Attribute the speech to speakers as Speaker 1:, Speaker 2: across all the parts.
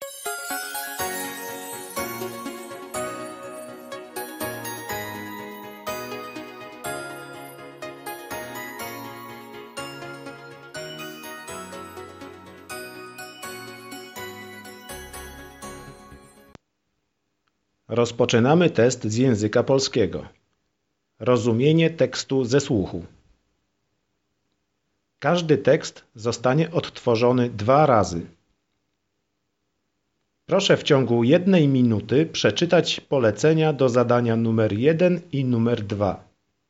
Speaker 1: Rozpoczynamy test z języka polskiego. Rozumienie tekstu ze słuchu. Każdy tekst zostanie odtworzony 2 razy. Proszę w ciągu 1 minuty przeczytać polecenia do zadania numer 1 i numer 2.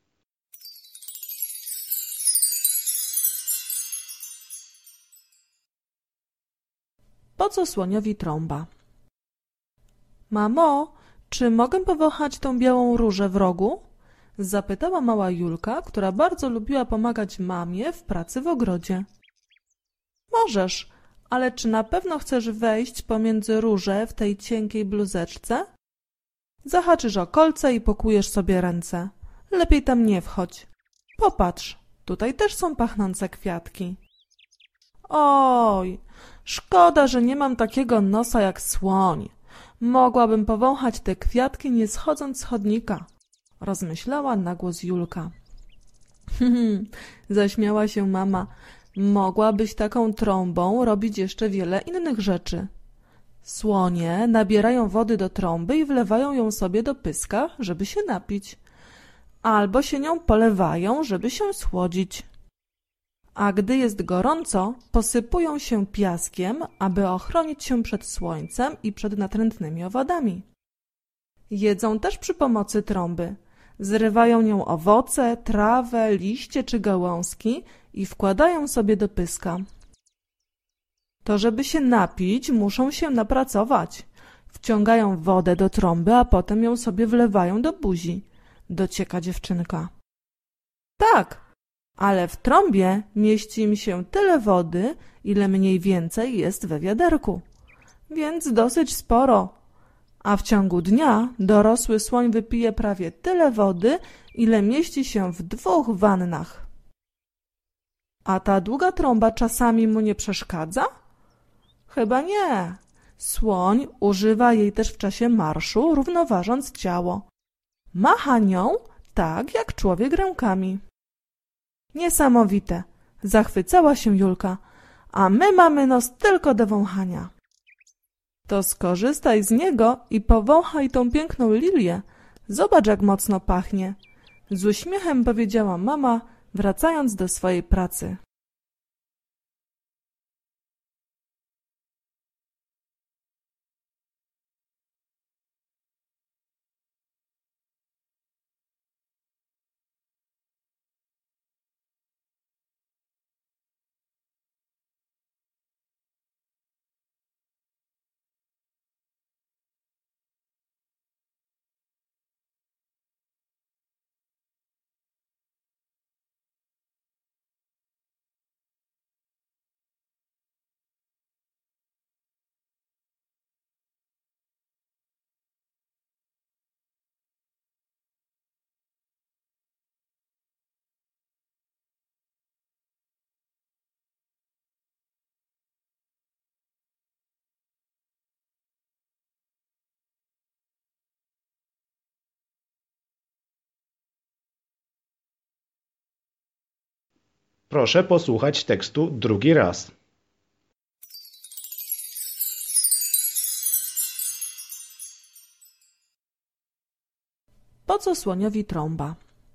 Speaker 2: Po co słoniowi trąba? Mamo, czy mogę powąchać tą białą różę w rogu? Zapytała mała Julka, która bardzo lubiła pomagać mamie w pracy w ogrodzie. Możesz, ale czy na pewno chcesz wejść pomiędzy róże w tej cienkiej bluzeczce? Zahaczysz o kolce i pokujesz sobie ręce. Lepiej tam nie wchodź. Popatrz, tutaj też są pachnące kwiatki. Oj, szkoda, że nie mam takiego nosa jak słoń. Mogłabym powąchać te kwiatki, nie schodząc z chodnika. Rozmyślała na głos Julka. Zaśmiała się mama. Mogłabyś taką trąbą robić jeszcze wiele innych rzeczy. Słonie nabierają wody do trąby i wlewają ją sobie do pyska, żeby się napić. Albo się nią polewają, żeby się schłodzić. A gdy jest gorąco, posypują się piaskiem, aby ochronić się przed słońcem i przed natrętnymi owadami. Jedzą też przy pomocy trąby. Zrywają nią owoce, trawę, liście czy gałązki i wkładają sobie do pyska. To żeby się napić, muszą się napracować. Wciągają wodę do trąby, a potem ją sobie wlewają do buzi. Docieka dziewczynka. Tak, ale w trąbie mieści im się tyle wody, ile mniej więcej jest we wiaderku. Więc dosyć sporo. A w ciągu dnia dorosły słoń wypije prawie tyle wody, ile mieści się w 2 wannach. A ta długa trąba czasami mu nie przeszkadza? Chyba nie. Słoń używa jej też w czasie marszu, równoważąc ciało. Macha nią tak, jak człowiek rękami. Niesamowite, zachwycała się Julka, a my mamy nos tylko do wąchania. To skorzystaj z niego i powąchaj tą piękną lilię. Zobacz, jak mocno pachnie. Z uśmiechem powiedziała mama, wracając do swojej pracy.
Speaker 1: Proszę posłuchać tekstu 2 raz.
Speaker 2: Po co słoniowi trąba?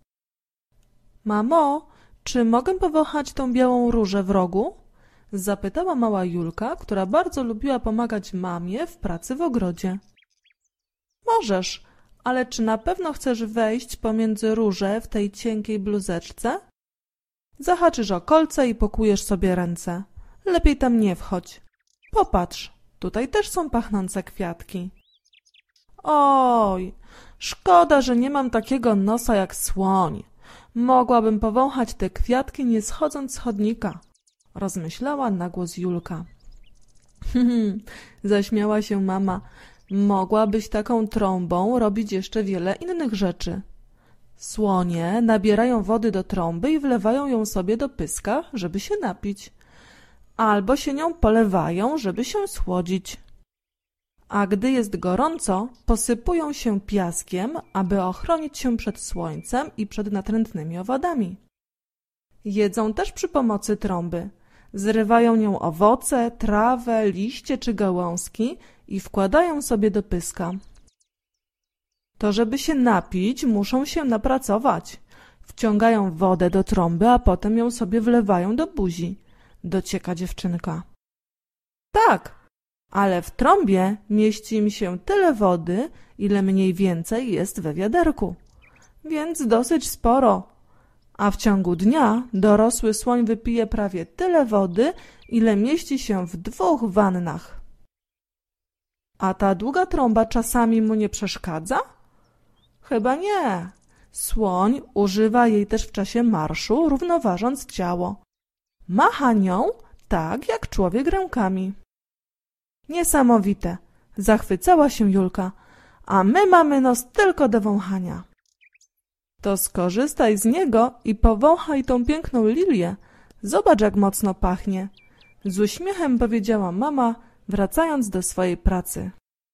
Speaker 2: Mamo, czy mogę powąchać tą białą różę w rogu? Zapytała mała Julka, która bardzo lubiła pomagać mamie w pracy w ogrodzie. Możesz, ale czy na pewno chcesz wejść pomiędzy róże w tej cienkiej bluzeczce? Zahaczysz o kolce i pokujesz sobie ręce. Lepiej tam nie wchodź. Popatrz, tutaj też są pachnące kwiatki. Oj, szkoda, że nie mam takiego nosa jak słoń. Mogłabym powąchać te kwiatki, nie schodząc z chodnika. Rozmyślała na głos Julka. Zaśmiała się mama. Mogłabyś taką trąbą robić jeszcze wiele innych rzeczy. Słonie nabierają wody do trąby i wlewają ją sobie do pyska, żeby się napić. Albo się nią polewają, żeby się schłodzić. a gdy jest gorąco, posypują się piaskiem, aby ochronić się przed słońcem i przed natrętnymi owadami. Jedzą też przy pomocy trąby. Zrywają nią owoce, trawę, liście czy gałązki i wkładają sobie do pyska. To żeby się napić, muszą się napracować. Wciągają wodę do trąby, a potem ją sobie wlewają do buzi. Docieka dziewczynka. Tak, ale w trąbie mieści im się tyle wody, ile mniej więcej jest we wiaderku. Więc dosyć sporo. A w ciągu dnia dorosły słoń wypije prawie tyle wody, ile mieści się w 2 wannach. A ta długa trąba czasami mu nie przeszkadza? Chyba nie. Słoń używa jej też w czasie marszu, równoważąc ciało. Macha nią tak, jak człowiek rękami. Niesamowite, zachwycała się Julka, a my mamy nos tylko do wąchania. To skorzystaj z niego i powąchaj tą piękną lilię. Zobacz, jak mocno pachnie. Z uśmiechem powiedziała mama, wracając do swojej pracy.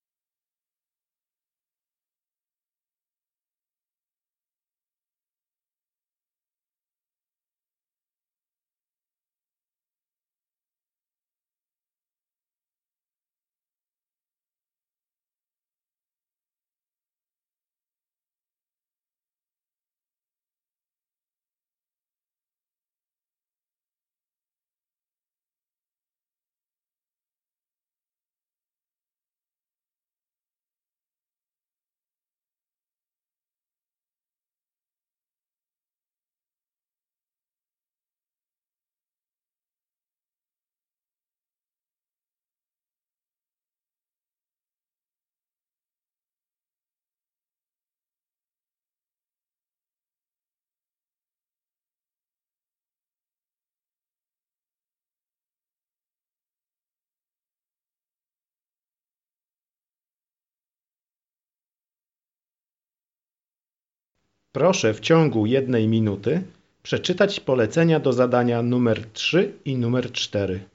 Speaker 1: Proszę w ciągu 1 minuty przeczytać polecenia do zadania numer 3 i numer 4.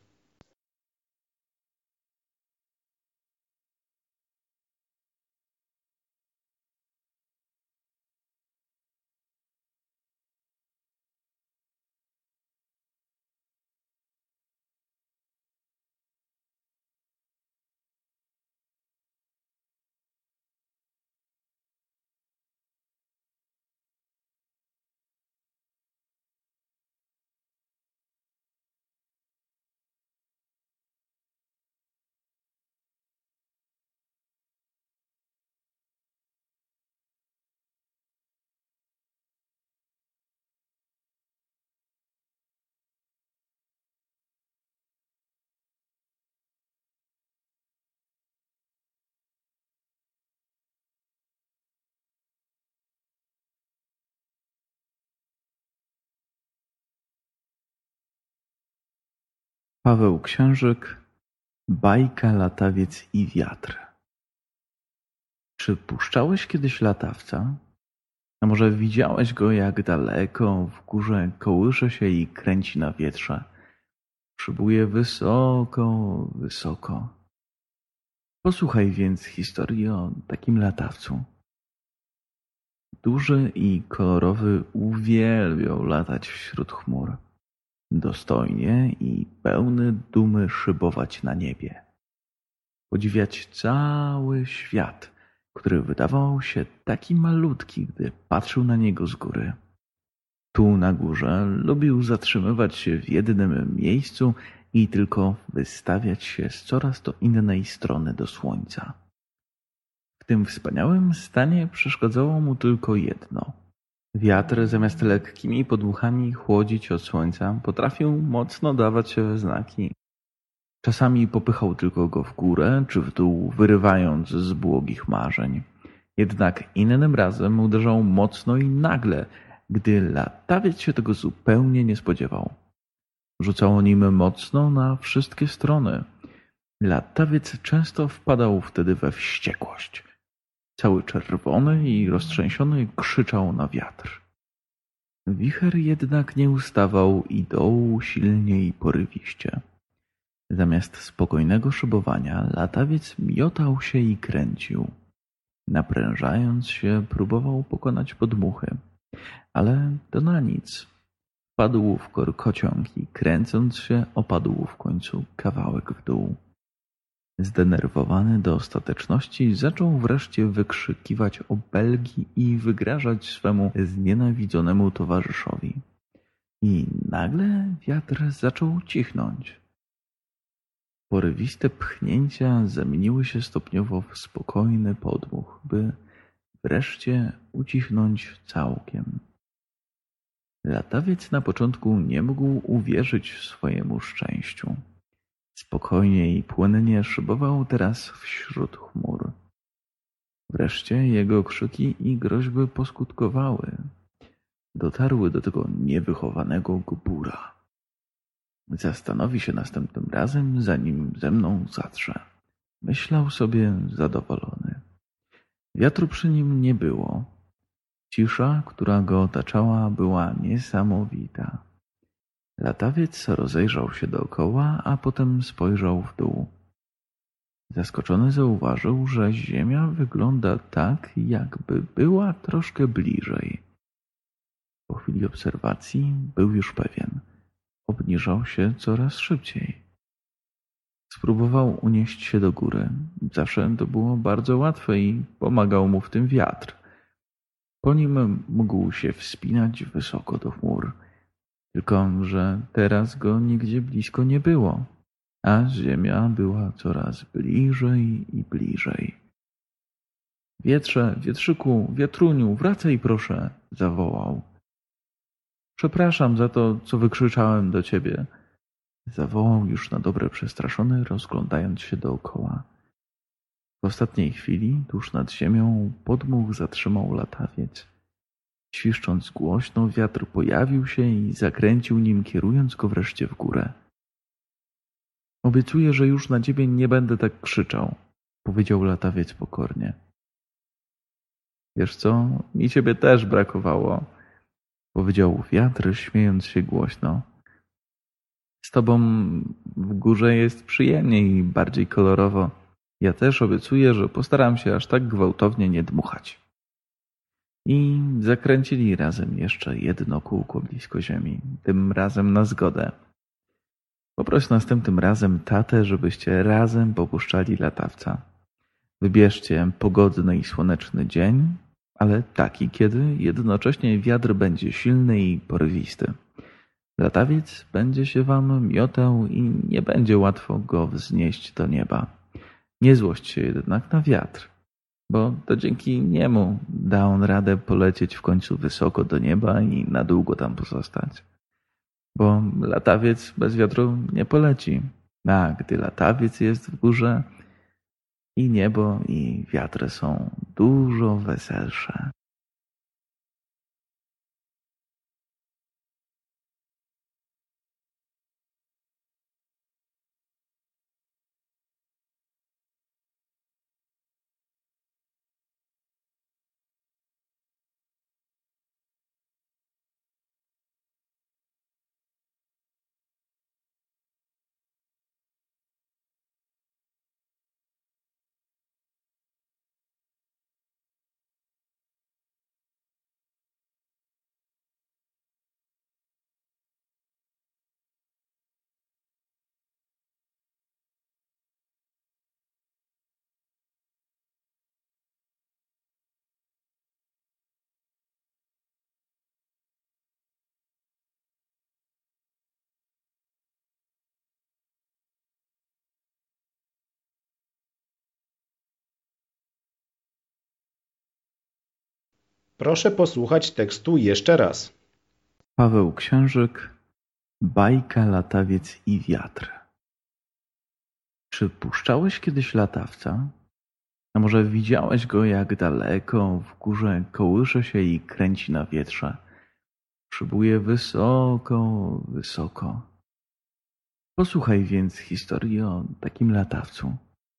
Speaker 3: Paweł Książek, bajka Latawiec i wiatr. Czy puszczałeś kiedyś latawca? A może widziałeś go, jak daleko w górze kołysze się i kręci na wietrze? Przybuje wysoko, wysoko. Posłuchaj więc historii o takim latawcu. Duży i kolorowy uwielbiał latać wśród chmur. Dostojnie i pełny dumy szybować na niebie. Podziwiać cały świat, który wydawał się taki malutki, gdy patrzył na niego z góry. Tu na górze lubił zatrzymywać się w jednym miejscu i tylko wystawiać się z coraz to innej strony do słońca. W tym wspaniałym stanie przeszkadzało mu tylko jedno. Wiatr zamiast lekkimi podmuchami chłodzić od słońca potrafił mocno dawać się we znaki. Czasami popychał tylko go w górę czy w dół, wyrywając z błogich marzeń. Jednak innym razem uderzał mocno i nagle, gdy latawiec się tego zupełnie nie spodziewał. Rzucało nim mocno na wszystkie strony. Latawiec często wpadał wtedy we wściekłość. Cały czerwony i roztrzęsiony krzyczał na wiatr. Wicher jednak nie ustawał i dołu silniej porywiście. Zamiast spokojnego szybowania, latawiec miotał się i kręcił. Naprężając się, próbował pokonać podmuchy, ale to na nic. Wpadł w korkociąg i kręcąc się, opadł w końcu kawałek w dół. Zdenerwowany do ostateczności, zaczął wreszcie wykrzykiwać obelgi i wygrażać swemu znienawidzonemu towarzyszowi. I nagle wiatr zaczął cichnąć. Porywiste pchnięcia zamieniły się stopniowo w spokojny podmuch, by wreszcie ucichnąć całkiem. Latawiec na początku nie mógł uwierzyć swojemu szczęściu. Spokojnie i płynnie szybował teraz wśród chmur. Wreszcie jego krzyki i groźby poskutkowały. Dotarły do tego niewychowanego gbura. Zastanowi się następnym razem, zanim ze mną zatrze. Myślał sobie zadowolony. Wiatru przy nim nie było. Cisza, która go otaczała, była niesamowita. Latawiec rozejrzał się dookoła, a potem spojrzał w dół. Zaskoczony zauważył, że ziemia wygląda tak, jakby była troszkę bliżej. Po chwili obserwacji był już pewien. Obniżał się coraz szybciej. Spróbował unieść się do góry. Zawsze to było bardzo łatwe i pomagał mu w tym wiatr. Po nim mógł się wspinać wysoko do chmur. Tylko że teraz go nigdzie blisko nie było, a ziemia była coraz bliżej i bliżej. Wietrze, wietrzyku, wiatruniu, wracaj proszę, zawołał. Przepraszam za to, co wykrzyczałem do ciebie, zawołał już na dobre przestraszony, rozglądając się dookoła. W ostatniej chwili, tuż nad ziemią, podmuch zatrzymał latawiec. Świszcząc głośno, wiatr pojawił się i zakręcił nim, kierując go wreszcie w górę. Obiecuję, że już na ciebie nie będę tak krzyczał, powiedział latawiec pokornie. Wiesz co, mi ciebie też brakowało, powiedział wiatr, śmiejąc się głośno. Z tobą w górze jest przyjemniej i bardziej kolorowo. Ja też obiecuję, że postaram się aż tak gwałtownie nie dmuchać. I zakręcili razem jeszcze jedno kółko blisko ziemi, tym razem na zgodę. Poproś następnym razem tatę, żebyście razem popuszczali latawca. Wybierzcie pogodny i słoneczny dzień, ale taki, kiedy jednocześnie wiatr będzie silny i porywisty. Latawiec będzie się wam miotał i nie będzie łatwo go wznieść do nieba. Nie złość się jednak na wiatr, bo to dzięki niemu da on radę polecieć w końcu wysoko do nieba i na długo tam pozostać. Bo latawiec bez wiatru nie poleci, a gdy latawiec jest w górze, i niebo, i wiatry są dużo weselsze.
Speaker 1: Proszę posłuchać tekstu jeszcze raz.
Speaker 3: Paweł Książyk, bajka Latawiec i wiatr. Czy puszczałeś kiedyś latawca? A może widziałeś go, jak daleko w górze kołysze się i kręci na wietrze? Szybuje wysoko, wysoko. Posłuchaj więc historii o takim latawcu.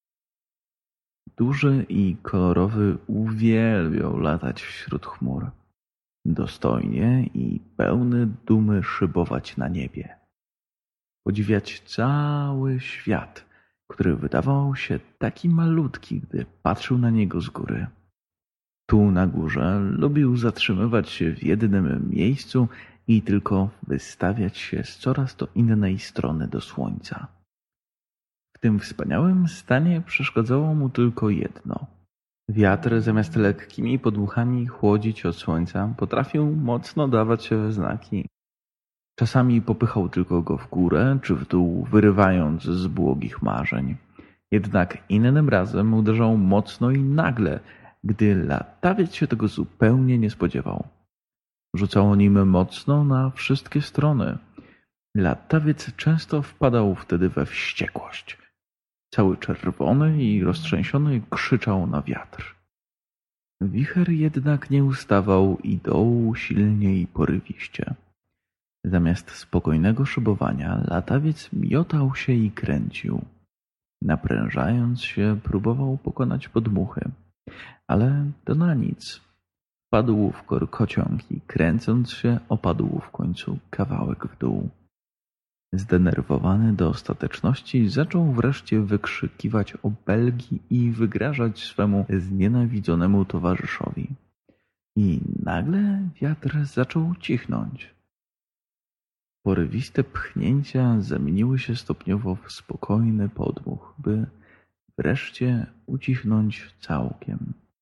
Speaker 3: Duży i kolorowy uwielbiał latać wśród chmur. Dostojnie i pełny dumy szybować na niebie. podziwiać cały świat, który wydawał się taki malutki, gdy patrzył na niego z góry. Tu na górze lubił zatrzymywać się w jednym miejscu i tylko wystawiać się z coraz to innej strony do słońca. W tym wspaniałym stanie przeszkadzało mu tylko jedno. Wiatr zamiast lekkimi podmuchami chłodzić od słońca potrafił mocno dawać się we znaki. Czasami popychał tylko go w górę czy w dół, wyrywając z błogich marzeń. Jednak innym razem uderzał mocno i nagle, gdy latawiec się tego zupełnie nie spodziewał. Rzucało nim mocno na wszystkie strony. Latawiec często wpadał wtedy we wściekłość. Cały czerwony i roztrzęsiony krzyczał na wiatr. Wicher jednak nie ustawał i dołu silniej porywiście. Zamiast spokojnego szybowania latawiec miotał się i kręcił. Naprężając się, próbował pokonać podmuchy, ale to na nic. Wpadł w korkociąg i kręcąc się opadł w końcu kawałek w dół. Zdenerwowany do ostateczności zaczął wreszcie wykrzykiwać obelgi i wygrażać swemu znienawidzonemu towarzyszowi. I nagle wiatr zaczął cichnąć. Porywiste pchnięcia zamieniły się stopniowo w spokojny podmuch, by wreszcie ucichnąć całkiem.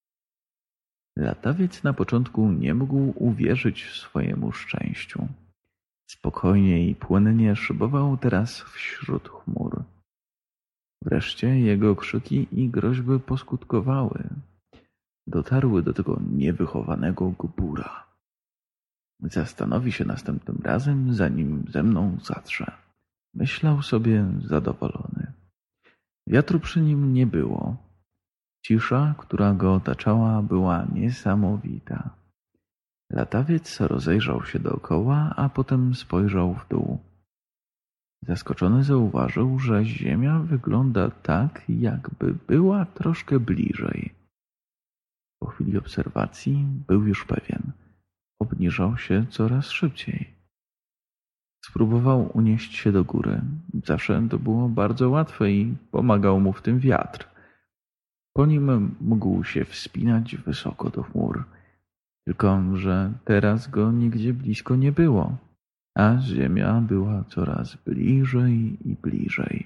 Speaker 3: Latawiec na początku nie mógł uwierzyć swojemu szczęściu. Spokojnie i płynnie szybował teraz wśród chmur. Wreszcie jego krzyki i groźby poskutkowały. Dotarły do tego niewychowanego gbura. Zastanowi się następnym razem, zanim ze mną zatrze. Myślał sobie zadowolony. Wiatru przy nim nie było. Cisza, która go otaczała, była niesamowita. Latawiec rozejrzał się dookoła, a potem spojrzał w dół. Zaskoczony zauważył, że ziemia wygląda tak, jakby była troszkę bliżej. Po chwili obserwacji był już pewien. Obniżał się coraz szybciej. Spróbował unieść się do góry. Zawsze to było bardzo łatwe i pomagał mu w tym wiatr. Po nim mógł się wspinać wysoko do chmur. Tylko że teraz go nigdzie blisko nie było, a ziemia była coraz bliżej i bliżej.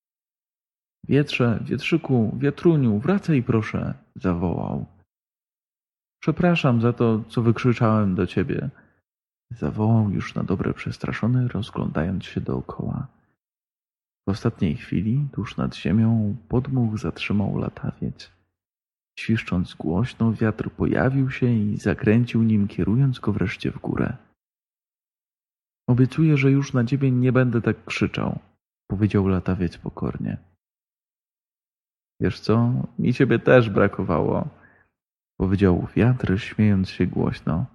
Speaker 3: Wietrze, wietrzyku, wiatruniu, wracaj proszę, zawołał. Przepraszam za to, co wykrzyczałem do ciebie. Zawołał już na dobre przestraszony, rozglądając się dookoła. W ostatniej chwili, tuż nad ziemią, podmuch zatrzymał latawiec. Świszcząc głośno, wiatr pojawił się i zakręcił nim, kierując go wreszcie w górę. Obiecuję, że już na ciebie nie będę tak krzyczał, powiedział latawiec pokornie. Wiesz co, mi ciebie też brakowało, powiedział wiatr, śmiejąc się głośno.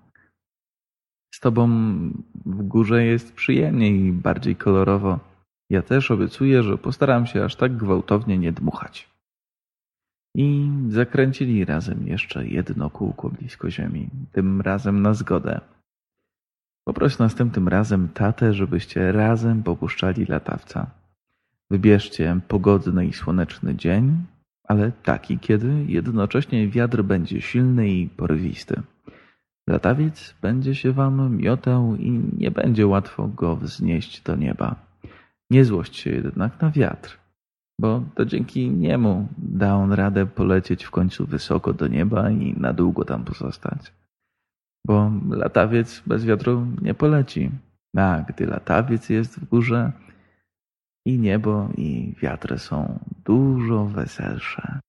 Speaker 3: Z tobą w górze jest przyjemniej i bardziej kolorowo. Ja też obiecuję, że postaram się aż tak gwałtownie nie dmuchać. I zakręcili razem jeszcze jedno kółko blisko ziemi, tym razem na zgodę. Poproś następnym razem tatę, żebyście razem popuszczali latawca. Wybierzcie pogodny i słoneczny dzień, ale taki, kiedy jednocześnie wiatr będzie silny i porywisty. Latawiec będzie się wam miotał i nie będzie łatwo go wznieść do nieba. Nie złość się jednak na wiatr, bo to dzięki niemu da on radę polecieć w końcu wysoko do nieba i na długo tam pozostać. Bo latawiec bez wiatru nie poleci, a gdy latawiec jest w górze, i niebo, i wiatr są dużo weselsze.